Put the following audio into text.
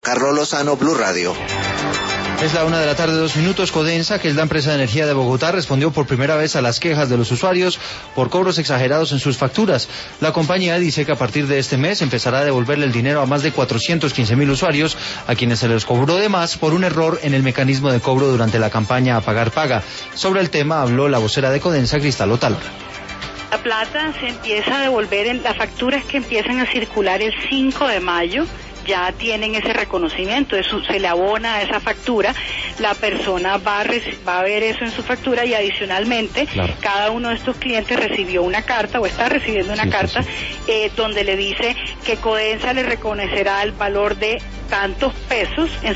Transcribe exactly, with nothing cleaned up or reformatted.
Carlos Lozano, Blue Radio. Es la una de la tarde, dos minutos. Codensa, que es la empresa de energía de Bogotá, respondió por primera vez a las quejas de los usuarios por cobros exagerados en sus facturas. La compañía dice que a partir de este mes empezará a devolverle el dinero a más de cuatrocientos quince mil usuarios a quienes se les cobró de más por un error en el mecanismo de cobro durante la campaña Apagar Paga. Sobre el tema habló la vocera de Codensa, Cristal Otálora. La plata se empieza a devolver en las facturas que empiezan a circular el cinco de mayo. Ya tienen ese reconocimiento, eso, se le abona a esa factura, la persona va a, va a ver eso en su factura y adicionalmente claro. Cada uno de estos clientes recibió una carta o está recibiendo una sí, carta sí, sí. Eh, donde le dice que Codensa le reconocerá el valor de tantos pesos en